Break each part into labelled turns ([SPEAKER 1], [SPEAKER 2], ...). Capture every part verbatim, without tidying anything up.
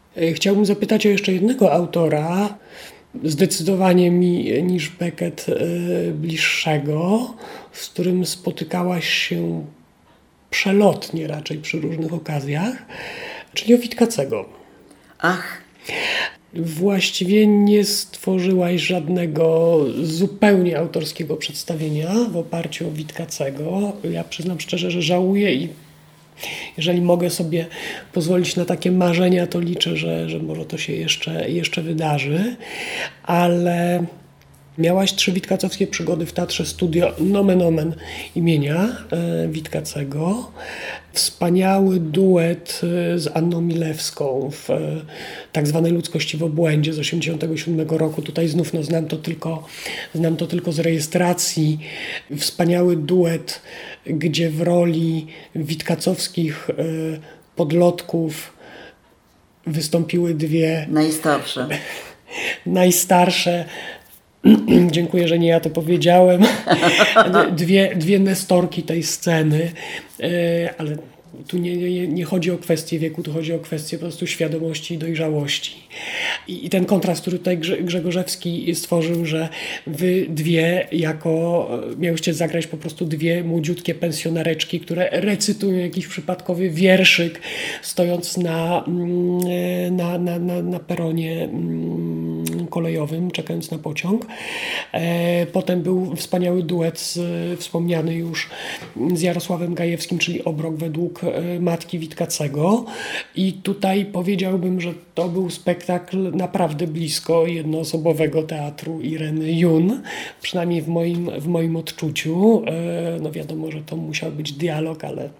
[SPEAKER 1] Chciałbym zapytać o jeszcze jednego autora, zdecydowanie mi niż Beckett bliższego, z którym spotykałaś się przelotnie raczej przy różnych okazjach, czyli o Witkacego.
[SPEAKER 2] Ach.
[SPEAKER 1] Właściwie nie stworzyłaś żadnego zupełnie autorskiego przedstawienia w oparciu o Witkacego. Ja przyznam szczerze, że żałuję i jeżeli mogę sobie pozwolić na takie marzenia, to liczę, że, że może to się jeszcze, jeszcze wydarzy. Ale miałaś trzy witkacowskie przygody w Teatrze Studio nomen omen imienia e, Witkacego. Wspaniały duet z Anną Milewską w e, tak zwanej Ludzkości w obłędzie z osiemdziesiątego siódmego roku. Tutaj znów no, znam, to tylko, znam to tylko z rejestracji. Wspaniały duet, gdzie w roli witkacowskich e, podlotków wystąpiły dwie...
[SPEAKER 2] Najstarsze.
[SPEAKER 1] najstarsze. Dziękuję, że nie ja to powiedziałem. Dwie, dwie nestorki tej sceny, ale tu nie, nie, nie chodzi o kwestię wieku, tu chodzi o kwestię po prostu świadomości i dojrzałości. I, i ten kontrast, który tutaj Grzegorzewski stworzył, że wy dwie jako miałyście zagrać po prostu dwie młodziutkie pensjonareczki, które recytują jakiś przypadkowy wierszyk, stojąc na, na, na, na, na peronie kolejowym, czekając na pociąg. Potem był wspaniały duet z, wspomniany już z Jarosławem Gajewskim, czyli Obrok według matki Witkacego. I tutaj powiedziałbym, że to był spektakl naprawdę blisko jednoosobowego teatru Ireny Jun, przynajmniej w moim, w moim odczuciu. No wiadomo, że to musiał być dialog, ale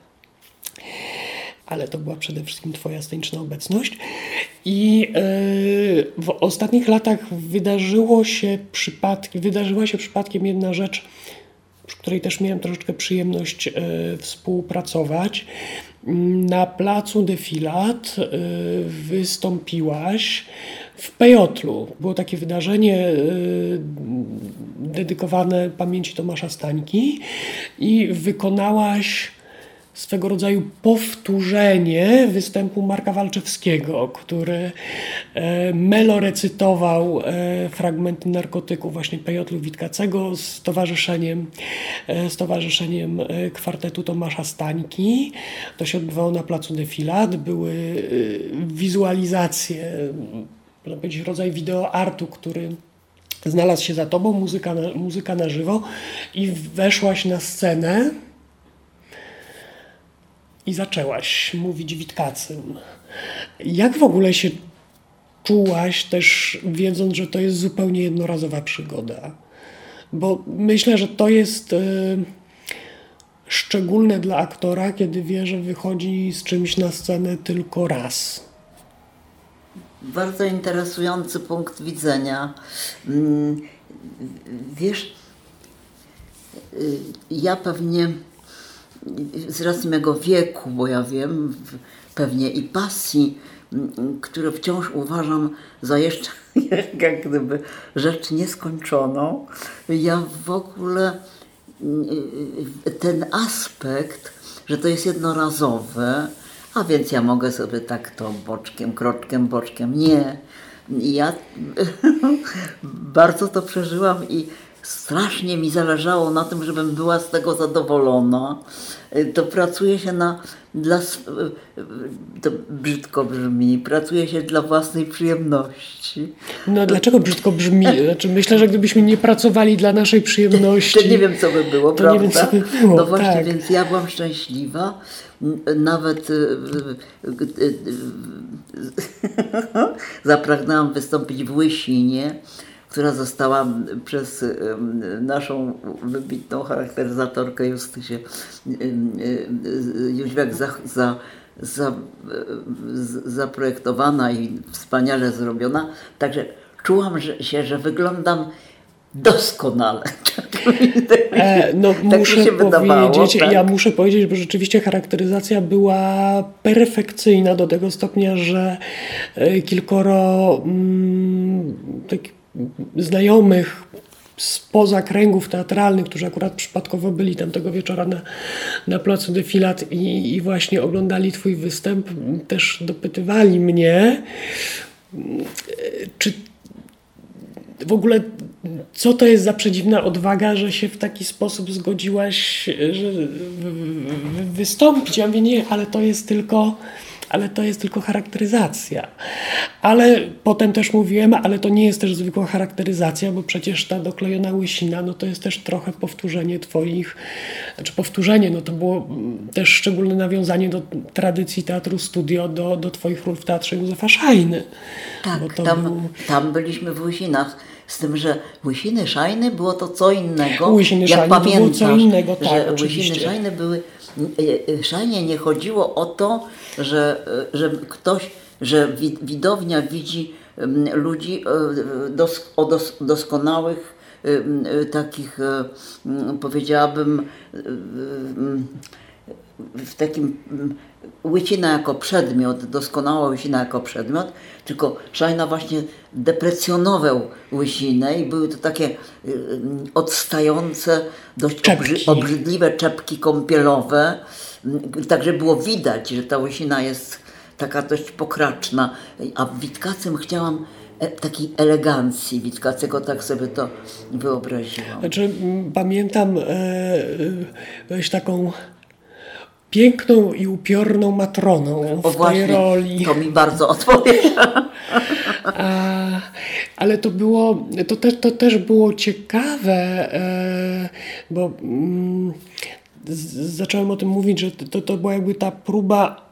[SPEAKER 1] ale to była przede wszystkim twoja sceniczna obecność. I w ostatnich latach wydarzyło się przypadki, wydarzyła się przypadkiem jedna rzecz, przy której też miałem troszeczkę przyjemność y, współpracować. Na placu Defilat y, wystąpiłaś w Pejotlu. Było takie wydarzenie y, dedykowane pamięci Tomasza Stańki i wykonałaś swego rodzaju powtórzenie występu Marka Walczewskiego, który e, melorecytował e, fragmenty Narkotyków właśnie Pejotlu Witkacego z towarzyszeniem, e, z towarzyszeniem e, kwartetu Tomasza Stańki. To się odbywało na placu Defilat. Były e, wizualizacje, można powiedzieć rodzaj wideoartu, który znalazł się za tobą, muzyka na, muzyka na żywo i weszłaś na scenę i zaczęłaś mówić Witkacym. Jak w ogóle się czułaś też, wiedząc, że to jest zupełnie jednorazowa przygoda? Bo myślę, że to jest y, szczególne dla aktora, kiedy wie, że wychodzi z czymś na scenę tylko raz.
[SPEAKER 2] Bardzo interesujący punkt widzenia. Wiesz, ja pewnie z racji mego wieku, bo ja wiem, pewnie i pasji, które wciąż uważam za jeszcze jak gdyby rzecz nieskończoną, ja w ogóle ten aspekt, że to jest jednorazowe, a więc ja mogę sobie tak to boczkiem, kroczkiem, boczkiem, nie. Ja bardzo to przeżyłam i strasznie mi zależało na tym, żebym była z tego zadowolona. To pracuje się na, dla, to brzydko brzmi, pracuje się dla własnej przyjemności.
[SPEAKER 1] No dlaczego brzydko brzmi? Znaczy, myślę, że gdybyśmy nie pracowali dla naszej przyjemności,
[SPEAKER 2] to nie wiem, co by było,
[SPEAKER 1] to
[SPEAKER 2] prawda?
[SPEAKER 1] nie wiem, co by było,
[SPEAKER 2] no właśnie,
[SPEAKER 1] tak.
[SPEAKER 2] Więc ja byłam szczęśliwa. Nawet zapragnęłam wystąpić w Łysinie, która została przez naszą wybitną charakteryzatorkę Justysię Jóźwiak za, za, za, zaprojektowana i wspaniale zrobiona. Także czułam że, się, że wyglądam doskonale.
[SPEAKER 1] E, no
[SPEAKER 2] tak
[SPEAKER 1] muszę
[SPEAKER 2] się wydawało,
[SPEAKER 1] powiedzieć,
[SPEAKER 2] tak?
[SPEAKER 1] ja muszę powiedzieć, że rzeczywiście charakteryzacja była perfekcyjna do tego stopnia, że kilkoro mm, tak, znajomych spoza kręgów teatralnych, którzy akurat przypadkowo byli tam tego wieczora na, na placu Defilat i, i właśnie oglądali twój występ, też dopytywali mnie, czy w ogóle co to jest za przedziwna odwaga, że się w taki sposób zgodziłaś, że wystąpić. Ja mówię, nie, ale to jest tylko... ale to jest tylko charakteryzacja. Ale potem też mówiłem, ale to nie jest też zwykła charakteryzacja, bo przecież ta doklejona łysina, no to jest też trochę powtórzenie twoich, znaczy powtórzenie, no to było też szczególne nawiązanie do tradycji Teatru Studio, do, do twoich ról w Teatrze Józefa Szajny.
[SPEAKER 2] Tak, tam, był... tam byliśmy w łysinach. Z tym, że łysiny szajny było to co innego.
[SPEAKER 1] Łysiny
[SPEAKER 2] jak
[SPEAKER 1] szajny
[SPEAKER 2] pamiętasz,
[SPEAKER 1] to było co innego, tak,
[SPEAKER 2] że
[SPEAKER 1] oczywiście.
[SPEAKER 2] Łysiny szajny były... Szajnie nie chodziło o to, że, że ktoś, że widownia widzi ludzi dos, o dos, doskonałych, takich, powiedziałabym, w takim łysina jako przedmiot, doskonała łysina jako przedmiot, tylko szajna właśnie deprecjonował łysinę i były to takie odstające, dość obrzy, obrzydliwe czepki kąpielowe. Także było widać, że ta łysina jest taka dość pokraczna, a w Witkacym chciałam takiej elegancji Witkacego, tak sobie to wyobraziłam.
[SPEAKER 1] Znaczy, pamiętam e, taką piękną i upiorną matroną w
[SPEAKER 2] o,
[SPEAKER 1] tej
[SPEAKER 2] właśnie,
[SPEAKER 1] roli.
[SPEAKER 2] To mi bardzo odpowiada.
[SPEAKER 1] A, ale to było, to, te, to też było ciekawe, e, bo mm, z, zacząłem o tym mówić, że to, to była jakby ta próba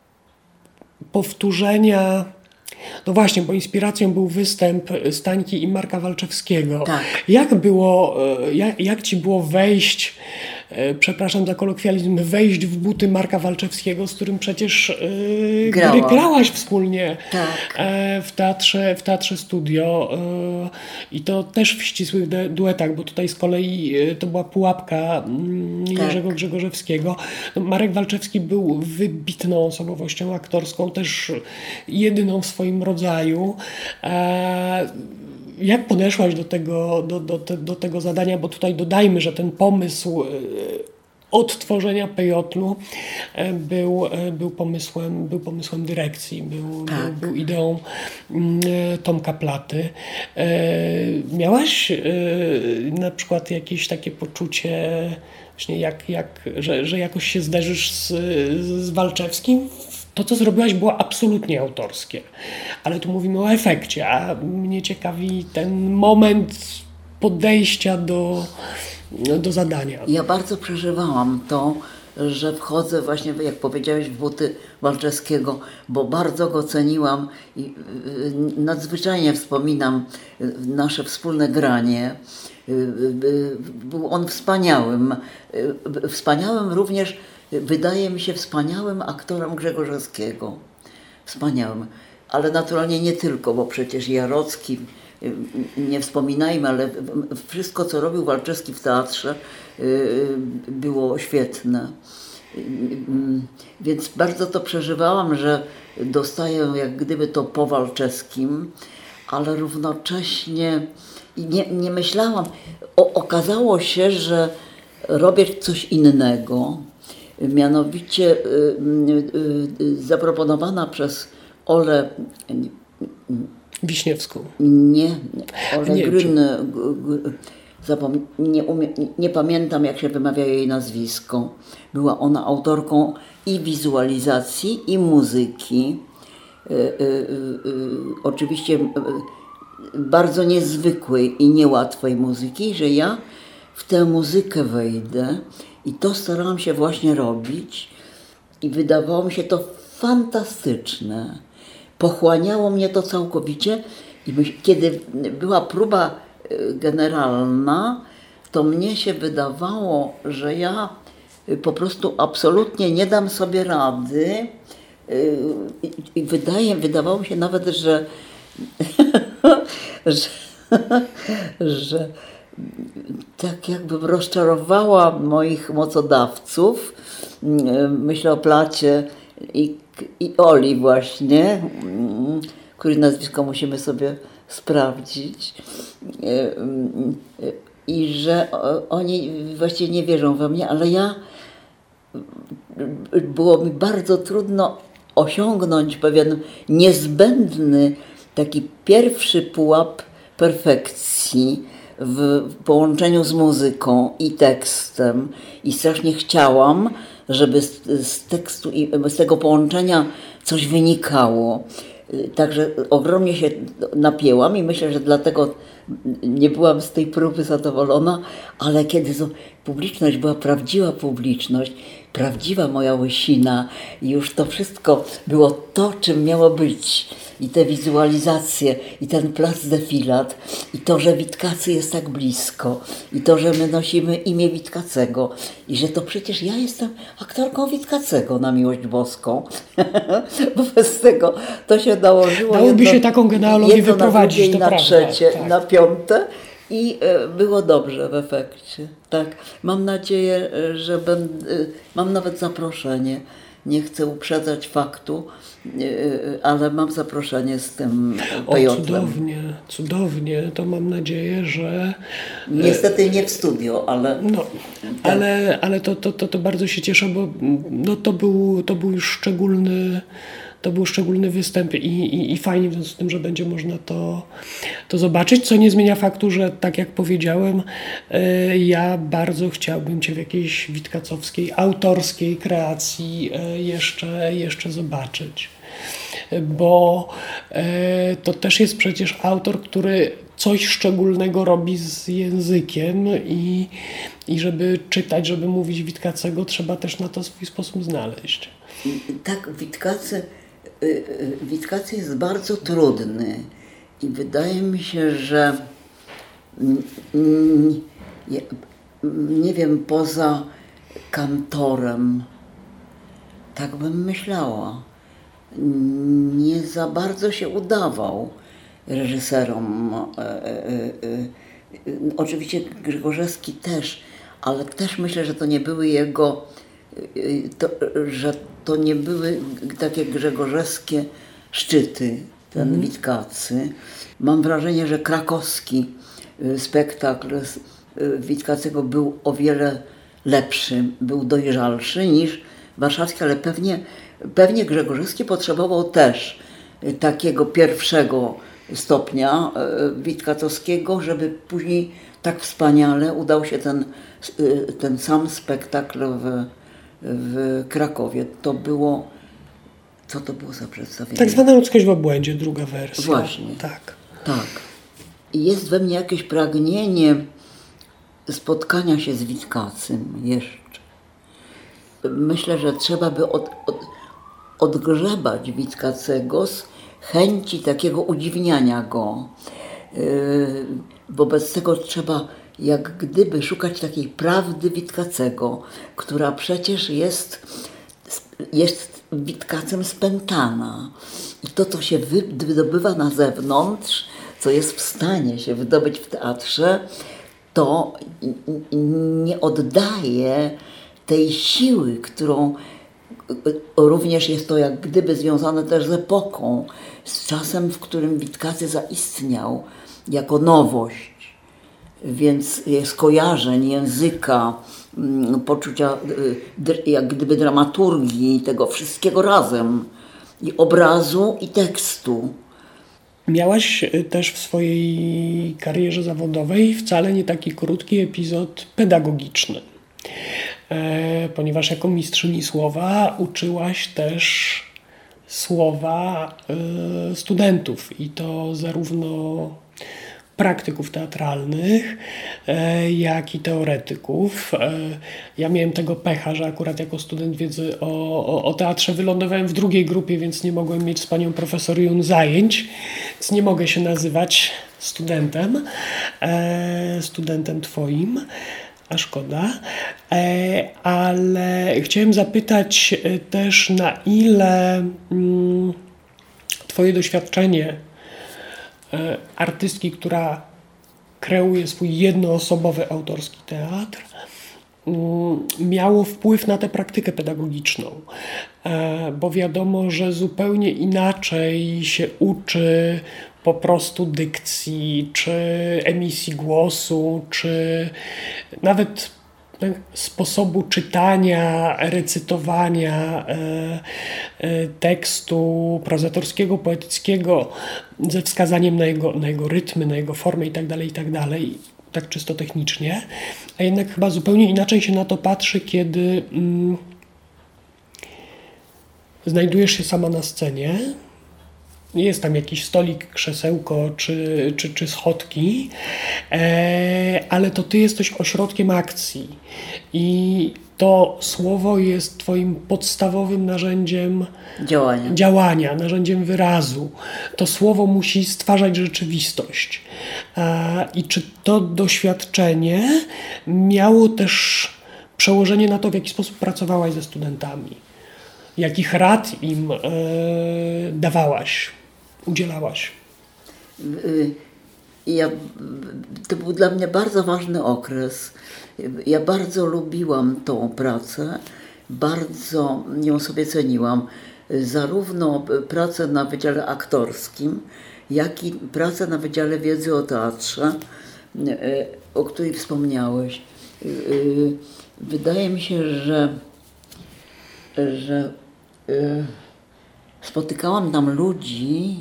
[SPEAKER 1] powtórzenia. No właśnie, bo inspiracją był występ Stańki i Marka Walczewskiego.
[SPEAKER 2] Tak.
[SPEAKER 1] Jak było, jak, jak ci było wejść, przepraszam za kolokwializm, wejść w buty Marka Walczewskiego, z którym przecież yy, grałaś wspólnie
[SPEAKER 2] tak.
[SPEAKER 1] w, teatrze, w Teatrze Studio yy, i to też w ścisłych de- duetach, bo tutaj z kolei yy, to była pułapka yy, Jerzego tak. Grzegorzewskiego. No, Marek Walczewski był wybitną osobowością aktorską, też jedyną w swoim rodzaju. E, jak podeszłaś do tego, do, do, do tego zadania, bo tutaj dodajmy, że ten pomysł odtworzenia Pejotlu był, był, pomysłem, był pomysłem dyrekcji, był, tak. był, był ideą Tomka Platy. Miałaś na przykład jakieś takie poczucie, właśnie jak, jak, że, że jakoś się zderzysz z, z Walczewskim? To, co zrobiłaś, było absolutnie autorskie, ale tu mówimy o efekcie, a mnie ciekawi ten moment podejścia do, do zadania.
[SPEAKER 2] Ja bardzo przeżywałam to, że wchodzę właśnie, jak powiedziałeś, w buty Walczewskiego, bo bardzo go ceniłam i nadzwyczajnie wspominam nasze wspólne granie. Był on wspaniałym, wspaniałym również, wydaje mi się, wspaniałym aktorem Grzegorzewskiego. Wspaniałym. Ale naturalnie nie tylko, bo przecież Jarocki, nie wspominajmy, ale wszystko, co robił Walczewski w teatrze, było świetne. Więc bardzo to przeżywałam, że dostaję jak gdyby to po Walczewskim, ale równocześnie nie, nie myślałam. O, okazało się, że robię coś innego. Mianowicie y, y, y, zaproponowana przez Olę
[SPEAKER 1] Wiśniewską.
[SPEAKER 2] Nie, Olę Grün, zapom- nie, umie, nie pamiętam, jak się wymawia jej nazwisko. Była ona autorką i wizualizacji, i muzyki. Y, y, y, y, oczywiście y, bardzo niezwykłej i niełatwej muzyki, że ja w tę muzykę wejdę. I to starałam się właśnie robić i wydawało mi się to fantastyczne. Pochłaniało mnie to całkowicie i my, kiedy była próba generalna, to mnie się wydawało, że ja po prostu absolutnie nie dam sobie rady i, i wydaje, wydawało mi się nawet, że, że, że tak jakbym rozczarowała moich mocodawców. Myślę o Placie i, i Oli właśnie, której nazwisko musimy sobie sprawdzić. i że o, oni właściwie nie wierzą we mnie, ale ja było mi bardzo trudno osiągnąć pewien niezbędny taki pierwszy pułap perfekcji w połączeniu z muzyką i tekstem i strasznie chciałam, żeby z, z tekstu i z tego połączenia coś wynikało. Także ogromnie się napięłam i myślę, że dlatego nie byłam z tej próby zadowolona, ale kiedy to publiczność była prawdziwa publiczność, prawdziwa moja Łysina i już to wszystko było to, czym miało być. I te wizualizacje, i ten plac defilat, i to, że Witkacy jest tak blisko, i to, że my nosimy imię Witkacego, i że to przecież ja jestem aktorką Witkacego, na miłość boską. Bo bez tego to się nałożyło.
[SPEAKER 1] Dałoby
[SPEAKER 2] jedno,
[SPEAKER 1] się taką genealogię
[SPEAKER 2] jedno
[SPEAKER 1] wyprowadzić,
[SPEAKER 2] na drugie,
[SPEAKER 1] to
[SPEAKER 2] na
[SPEAKER 1] prawda,
[SPEAKER 2] trzecie,
[SPEAKER 1] tak.
[SPEAKER 2] na piąte. I e, było dobrze w efekcie. Tak. Mam nadzieję, że będę, mam nawet zaproszenie. Nie chcę uprzedzać faktu, ale mam zaproszenie z tym pejotlem.
[SPEAKER 1] O, cudownie, cudownie. To mam nadzieję, że...
[SPEAKER 2] Niestety nie w studio, ale...
[SPEAKER 1] No,
[SPEAKER 2] tak.
[SPEAKER 1] ale, ale to, to, to, to bardzo się cieszę, bo no, to, był, to był już szczególny... To był szczególny występ i, i, i fajnie w związku z tym, że będzie można to, to zobaczyć, co nie zmienia faktu, że tak jak powiedziałem, y, ja bardzo chciałbym Cię w jakiejś witkacowskiej, autorskiej kreacji y, jeszcze, jeszcze zobaczyć. Bo y, to też jest przecież autor, który coś szczególnego robi z językiem i, i żeby czytać, żeby mówić Witkacego, trzeba też na to swój sposób znaleźć.
[SPEAKER 2] Tak, Witkacy... Witkacy jest bardzo trudny i wydaje mi się, że nie wiem, poza kantorem, tak bym myślała, nie za bardzo się udawał reżyserom. Oczywiście Grzegorzewski też, ale też myślę, że to nie były jego, to, że to nie były takie grzegorzewskie szczyty, ten mm. Witkacy. Mam wrażenie, że krakowski spektakl Witkacego był o wiele lepszy, był dojrzalszy niż warszawski, ale pewnie, pewnie Grzegorzewski potrzebował też takiego pierwszego stopnia witkacowskiego, żeby później tak wspaniale udał się ten, ten sam spektakl w w Krakowie. To było... Co to było za przedstawienie?
[SPEAKER 1] Tak zwana Ludzkość w obłędzie, druga wersja.
[SPEAKER 2] Właśnie.
[SPEAKER 1] Tak.
[SPEAKER 2] Tak. I jest we mnie jakieś pragnienie spotkania się z Witkacym jeszcze. Myślę, że trzeba by od, od, odgrzebać Witkacego z chęci takiego udziwniania go. Yy, wobec tego trzeba jak gdyby szukać takiej prawdy Witkacego, która przecież jest, jest Witkacem spętana. I to, co się wydobywa na zewnątrz, co jest w stanie się wydobyć w teatrze, to nie oddaje tej siły, którą również jest to jak gdyby związane też z epoką, z czasem, w którym Witkacy zaistniał jako nowość. Więc skojarzeń, języka, poczucia jak gdyby dramaturgii, tego wszystkiego razem, i obrazu, i tekstu.
[SPEAKER 1] Miałaś też w swojej karierze zawodowej wcale nie taki krótki epizod pedagogiczny, e, ponieważ jako mistrzyni słowa uczyłaś też słowa e, studentów i to zarówno praktyków teatralnych, e, jak i teoretyków. E, ja miałem tego pecha, że akurat jako student wiedzy o, o, o teatrze wylądowałem w drugiej grupie, więc nie mogłem mieć z panią profesor Jun zajęć, więc nie mogę się nazywać studentem, e, studentem twoim, a szkoda. E, ale chciałem zapytać też, na ile mm, twoje doświadczenie artystki, która kreuje swój jednoosobowy autorski teatr, miało wpływ na tę praktykę pedagogiczną, bo wiadomo, że zupełnie inaczej się uczy po prostu dykcji, czy emisji głosu, czy nawet sposobu czytania, recytowania tekstu prozatorskiego, poetyckiego ze wskazaniem na jego, na jego rytmy, na jego formę itd., itd., tak czysto technicznie, a jednak chyba zupełnie inaczej się na to patrzy, kiedy mm, znajdujesz się sama na scenie. Jest tam jakiś stolik, krzesełko czy, czy, czy schodki, e, ale to ty jesteś ośrodkiem akcji i to słowo jest twoim podstawowym narzędziem
[SPEAKER 2] działania.
[SPEAKER 1] działania, narzędziem wyrazu. To słowo musi stwarzać rzeczywistość. E, I czy to doświadczenie miało też przełożenie na to, w jaki sposób pracowałaś ze studentami? Jakich rad im e, dawałaś, udzielałaś?
[SPEAKER 2] Ja, to był dla mnie bardzo ważny okres. Ja bardzo lubiłam tą pracę, bardzo ją sobie ceniłam. Zarówno pracę na Wydziale Aktorskim, jak i pracę na Wydziale Wiedzy o Teatrze, o której wspomniałeś. Wydaje mi się, że, że spotykałam tam ludzi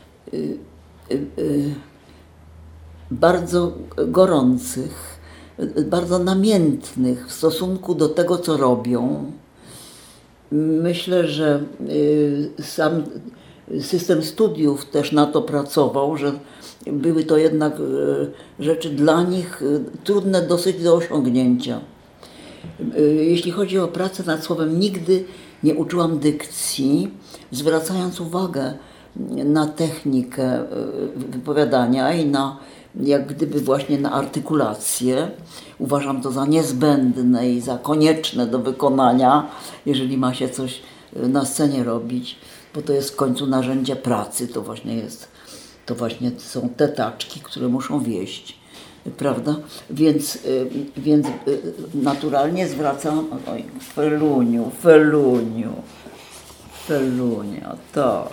[SPEAKER 2] bardzo gorących, bardzo namiętnych w stosunku do tego, co robią. Myślę, że sam system studiów też na to pracował, że były to jednak rzeczy dla nich trudne dosyć do osiągnięcia. Jeśli chodzi o pracę nad słowem, nigdy nie uczyłam dykcji, zwracając uwagę na technikę wypowiadania i na, jak gdyby właśnie na artykulację. Uważam to za niezbędne i za konieczne do wykonania, jeżeli ma się coś na scenie robić, bo to jest w końcu narzędzie pracy, to właśnie jest, to właśnie są te taczki, które muszą wieść, prawda? Więc, więc naturalnie zwracam, oj, Feluniu, Feluniu, Felunia, tak.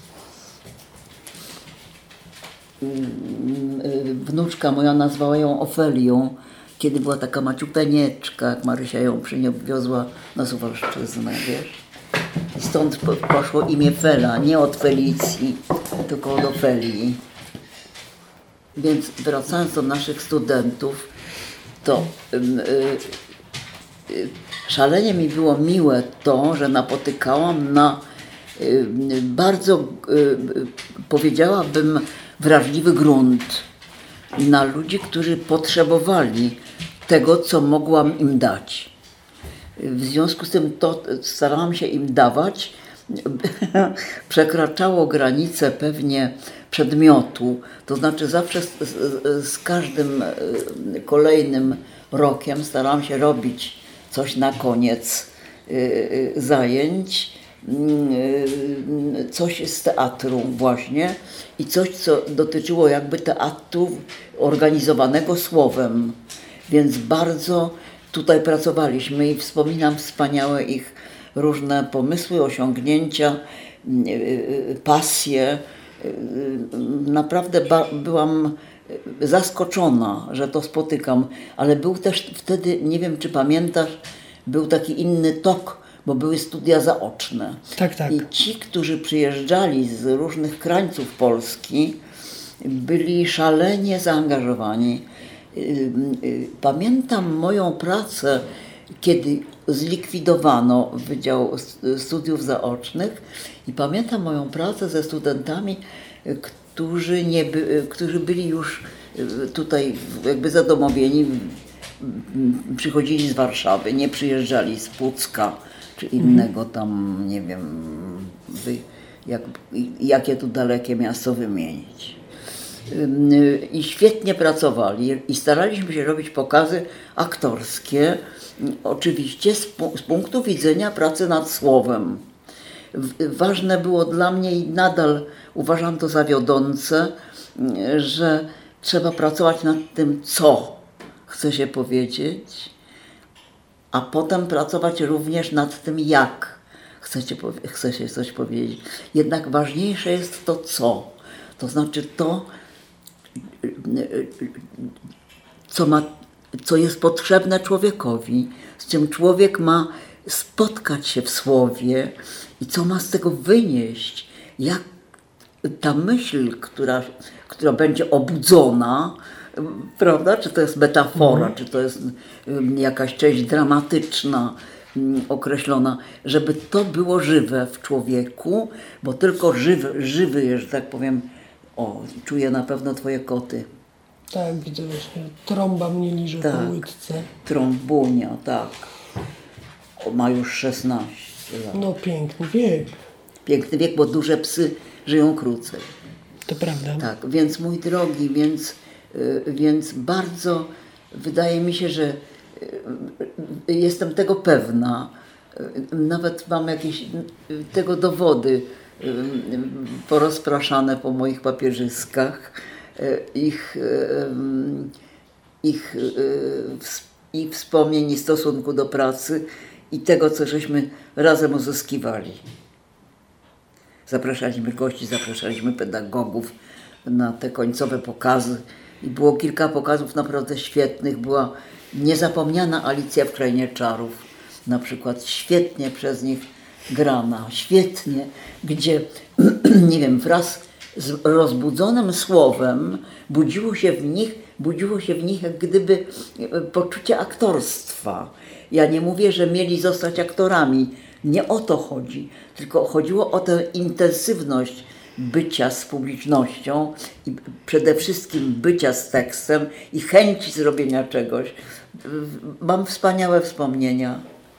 [SPEAKER 2] Wnuczka moja nazwała ją Ofelią, kiedy była taka maciupeńeczka, jak Marysia ją przywiozła na Suwalszczyznę, wiesz. I stąd poszło imię Fela, nie od Felicji, tylko od Ofelii. Więc wracając do naszych studentów, to yy, yy, szalenie mi było miłe to, że napotykałam na yy, bardzo, yy, powiedziałabym, wrażliwy grunt, na ludzi, którzy potrzebowali tego, co mogłam im dać. W związku z tym to starałam się im dawać. Przekraczało granice pewnie przedmiotu, to znaczy zawsze z, z, z każdym kolejnym rokiem starałam się robić coś na koniec zajęć, coś z teatru właśnie i coś, co dotyczyło jakby teatru organizowanego słowem, więc bardzo tutaj pracowaliśmy i wspominam wspaniałe ich różne pomysły, osiągnięcia, pasje. Naprawdę byłam zaskoczona, że to spotykam, ale był też wtedy, nie wiem czy pamiętasz, był taki inny tok, bo były studia zaoczne.
[SPEAKER 1] Tak, tak.
[SPEAKER 2] I ci, którzy przyjeżdżali z różnych krańców Polski, byli szalenie zaangażowani. Pamiętam moją pracę, kiedy zlikwidowano Wydział Studiów Zaocznych i pamiętam moją pracę ze studentami, którzy, nie by, którzy byli już tutaj jakby zadomowieni, przychodzili z Warszawy, nie przyjeżdżali z Pucka czy innego tam, nie wiem, jak, jakie tu dalekie miasto wymienić. I świetnie pracowali i staraliśmy się robić pokazy aktorskie, oczywiście z, z punktu widzenia pracy nad słowem. Ważne było dla mnie i nadal uważam to za wiodące, że trzeba pracować nad tym, co chce się powiedzieć, a potem pracować również nad tym, jak chcecie, chce się coś powiedzieć. Jednak ważniejsze jest to, co. To znaczy to, co, ma, co jest potrzebne człowiekowi, z czym człowiek ma spotkać się w słowie i co ma z tego wynieść. Jak ta myśl, która, która będzie obudzona, prawda? Czy to jest metafora, mm. czy to jest jakaś część dramatyczna, określona, żeby to było żywe w człowieku, bo tylko żywy, żywy, że tak powiem, o, czuję na pewno twoje koty.
[SPEAKER 1] Tak, widzę właśnie. Trąba mnie liże tak, po łydce.
[SPEAKER 2] Trąbunia, tak. O, ma już szesnaście lat.
[SPEAKER 1] No piękny wiek. Piękny
[SPEAKER 2] wiek, bo duże psy żyją krócej.
[SPEAKER 1] To prawda.
[SPEAKER 2] Tak, więc mój drogi, więc, yy, więc bardzo wydaje mi się, że yy, jestem tego pewna. Yy, nawet mam jakieś yy, tego dowody yy, porozpraszane po moich papierzyskach. Yy, ich yy, ich, yy, ich wspomnień i stosunku do pracy i tego, co żeśmy razem uzyskiwali. Zapraszaliśmy gości, zapraszaliśmy pedagogów na te końcowe pokazy i było kilka pokazów naprawdę świetnych. Była niezapomniana Alicja w Krainie Czarów, na przykład świetnie przez nich grana, świetnie, gdzie, nie wiem, wraz z rozbudzonym słowem budziło się w nich, budziło się w nich jak gdyby poczucie aktorstwa. Ja nie mówię, że mieli zostać aktorami, nie o to chodzi, tylko chodziło o tę intensywność bycia z publicznością i przede wszystkim bycia z tekstem i chęci zrobienia czegoś. Mam wspaniałe wspomnienia.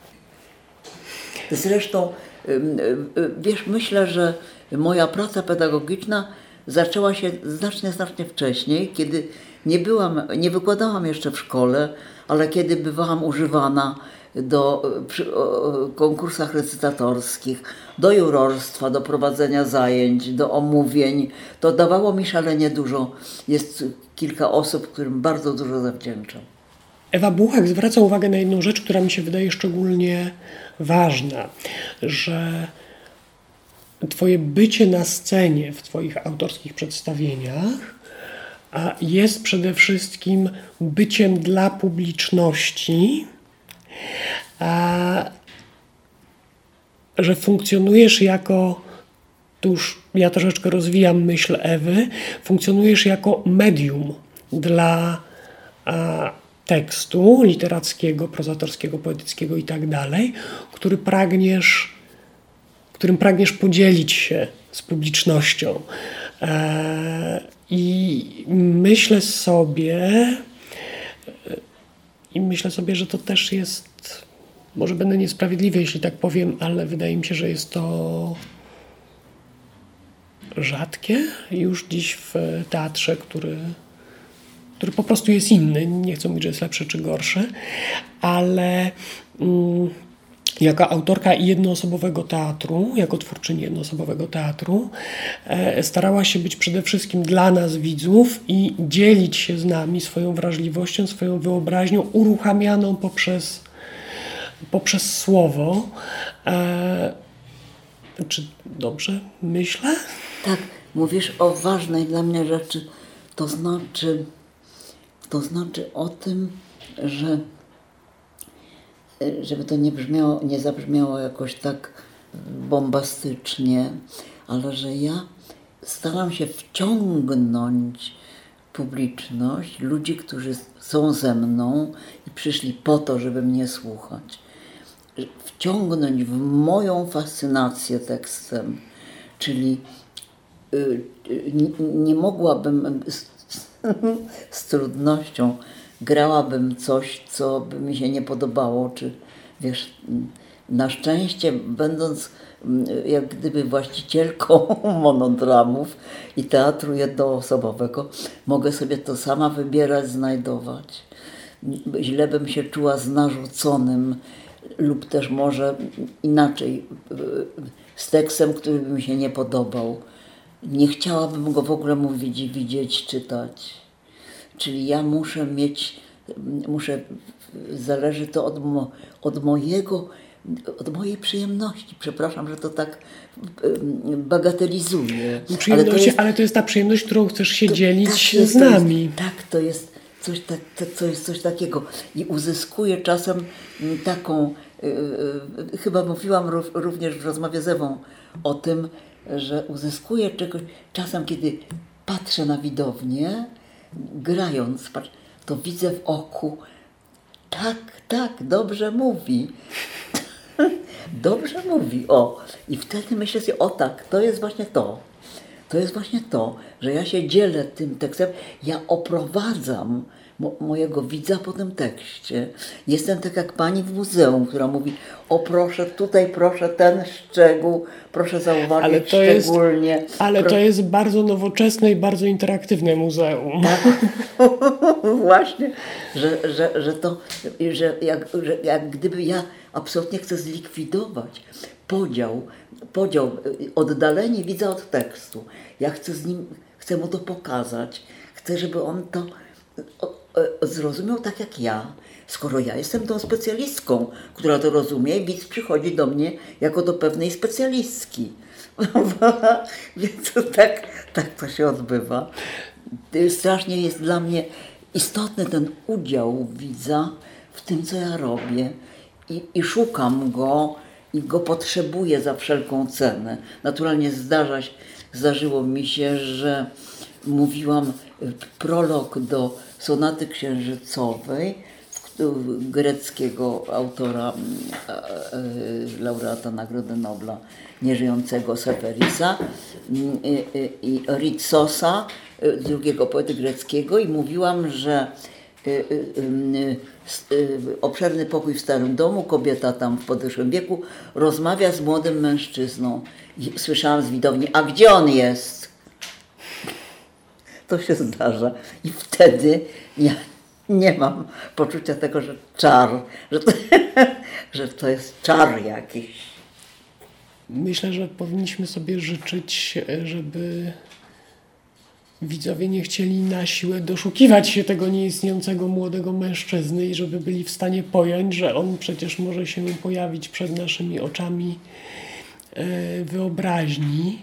[SPEAKER 2] Zresztą, wiesz, myślę, że moja praca pedagogiczna zaczęła się znacznie, znacznie wcześniej, kiedy nie byłam, nie wykładałam jeszcze w szkole, ale kiedy bywałam używana do, przy o, konkursach recytatorskich, do jurorstwa, do prowadzenia zajęć, do omówień. To dawało mi szalenie dużo. Jest kilka osób, którym bardzo dużo zawdzięczam.
[SPEAKER 1] Ewa Buchak zwraca uwagę na jedną rzecz, która mi się wydaje szczególnie ważna, że twoje bycie na scenie w twoich autorskich przedstawieniach a jest przede wszystkim byciem dla publiczności, a że funkcjonujesz jako, tu już ja troszeczkę rozwijam myśl Ewy, funkcjonujesz jako medium dla a, tekstu literackiego, prozatorskiego, poetyckiego i tak dalej, który pragniesz, którym pragniesz podzielić się z publicznością. E, I myślę sobie, i myślę sobie, że to też jest, może będę niesprawiedliwy, jeśli tak powiem, ale wydaje mi się, że jest to rzadkie już dziś w teatrze, który, który po prostu jest inny. Nie chcę mówić, że jest lepszy czy gorszy, ale mm, jako autorka jednoosobowego teatru, jako twórczyni jednoosobowego teatru, e, starała się być przede wszystkim dla nas, widzów, i dzielić się z nami swoją wrażliwością, swoją wyobraźnią, uruchamianą poprzez, poprzez słowo. E, czy dobrze myślę?
[SPEAKER 2] Tak, mówisz o ważnej dla mnie rzeczy, to znaczy, to znaczy o tym, że żeby to nie brzmiało, nie zabrzmiało jakoś tak bombastycznie, ale że ja staram się wciągnąć publiczność, ludzi, którzy są ze mną i przyszli po to, żeby mnie słuchać. Wciągnąć w moją fascynację tekstem, czyli y, y, nie mogłabym z, z trudnością grałabym coś, co by mi się nie podobało, czy wiesz, na szczęście będąc jak gdyby właścicielką monodramów i teatru jednoosobowego, mogę sobie to sama wybierać, znajdować. Źle bym się czuła z narzuconym lub też może inaczej, z tekstem, który by mi się nie podobał. Nie chciałabym go w ogóle mówić, widzieć, czytać. Czyli ja muszę mieć, muszę zależy to od, mo, od mojego, od mojej przyjemności. Przepraszam, że to tak bagatelizuję.
[SPEAKER 1] Ale to, jest, ale to jest ta przyjemność, którą chcesz się to, dzielić tak jest, z nami.
[SPEAKER 2] To jest, tak, to jest coś, tak, to, to jest coś takiego. I uzyskuję czasem taką, yy, chyba mówiłam rów, również w rozmowie z Ewą o tym, że uzyskuję czegoś czasem, kiedy patrzę na widownię, grając, patrz, to widzę w oku, tak, tak, dobrze mówi. Dobrze mówi, o. I wtedy myślę sobie, o tak, to jest właśnie to. To jest właśnie to, że ja się dzielę tym tekstem, ja oprowadzam mo- mojego widza po tym tekście. Jestem tak jak pani w muzeum, która mówi, o proszę, tutaj proszę ten szczegół, proszę zauważyć ale to szczególnie.
[SPEAKER 1] Jest, ale Pro... to jest bardzo nowoczesne i bardzo interaktywne muzeum.
[SPEAKER 2] Tak, właśnie, że, że, że to, że jak, że jak gdyby ja absolutnie chcę zlikwidować podział, podział, oddalenie widza od tekstu. Ja chcę z nim, chcę mu to pokazać. Chcę, żeby on to zrozumiał tak jak ja. Skoro ja jestem tą specjalistką, która to rozumie, widz przychodzi do mnie jako do pewnej specjalistki. Więc to tak, tak to się odbywa. Strasznie jest dla mnie istotny ten udział widza w tym, co ja robię. I, i szukam go i go potrzebuję za wszelką cenę. Naturalnie zdarza się, zdarzyło mi się, że mówiłam prolog do sonaty księżycowej greckiego autora, laureata Nagrody Nobla, nieżyjącego Seferisa i Ritsosa, drugiego poety greckiego, i mówiłam, że obszerny pokój w starym domu, kobieta tam w podeszłym wieku rozmawia z młodym mężczyzną. I słyszałam z widowni, a gdzie on jest? To się zdarza. I wtedy ja nie mam poczucia tego, że czar, że to, że to jest czar jakiś.
[SPEAKER 1] Myślę, że powinniśmy sobie życzyć, żeby widzowie nie chcieli na siłę doszukiwać się tego nieistniejącego młodego mężczyzny i żeby byli w stanie pojąć, że on przecież może się pojawić przed naszymi oczami wyobraźni.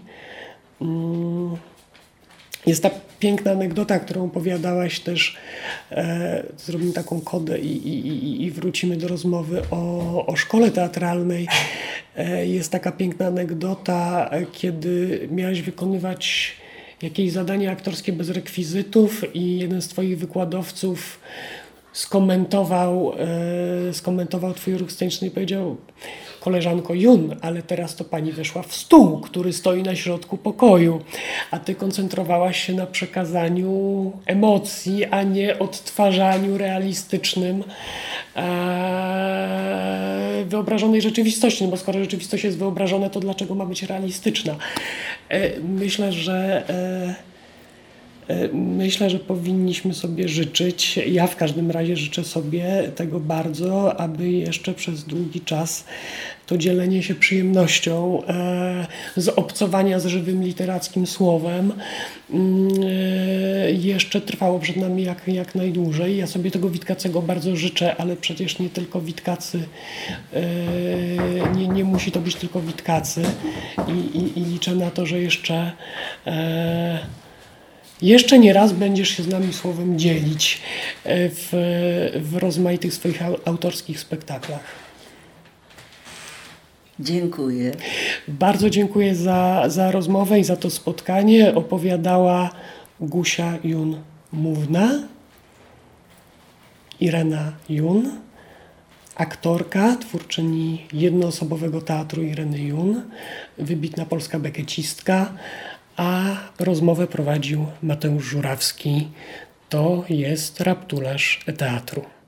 [SPEAKER 1] Jest ta piękna anegdota, którą opowiadałaś też, e, zrobimy taką kodę i, i, i wrócimy do rozmowy o, o szkole teatralnej. E, jest taka piękna anegdota, kiedy miałaś wykonywać jakieś zadanie aktorskie bez rekwizytów i jeden z twoich wykładowców skomentował, e, skomentował twój ruch sceniczny i powiedział: koleżanko Jun, ale teraz to pani weszła w stół, który stoi na środku pokoju, a ty koncentrowałaś się na przekazaniu emocji, a nie odtwarzaniu realistycznym e, wyobrażonej rzeczywistości, no bo skoro rzeczywistość jest wyobrażona, to dlaczego ma być realistyczna? E, myślę, że e, Myślę, że powinniśmy sobie życzyć, ja w każdym razie życzę sobie tego bardzo, aby jeszcze przez długi czas to dzielenie się przyjemnością e, z obcowania z żywym literackim słowem e, jeszcze trwało przed nami jak, jak najdłużej. Ja sobie tego Witkacego bardzo życzę, ale przecież nie tylko Witkacy, e, nie, nie musi to być tylko Witkacy i, i, i liczę na to, że jeszcze e, Jeszcze nie raz będziesz się z nami słowem dzielić w, w rozmaitych swoich autorskich spektaklach.
[SPEAKER 2] Dziękuję.
[SPEAKER 1] Bardzo dziękuję za, za rozmowę i za to spotkanie. Opowiadała Gusia Jun-Mówna, Irena Jun, aktorka, twórczyni jednoosobowego teatru Ireny Jun, wybitna polska bekecistka, a rozmowę prowadził Mateusz Żurawski. To jest Raptularz Teatru.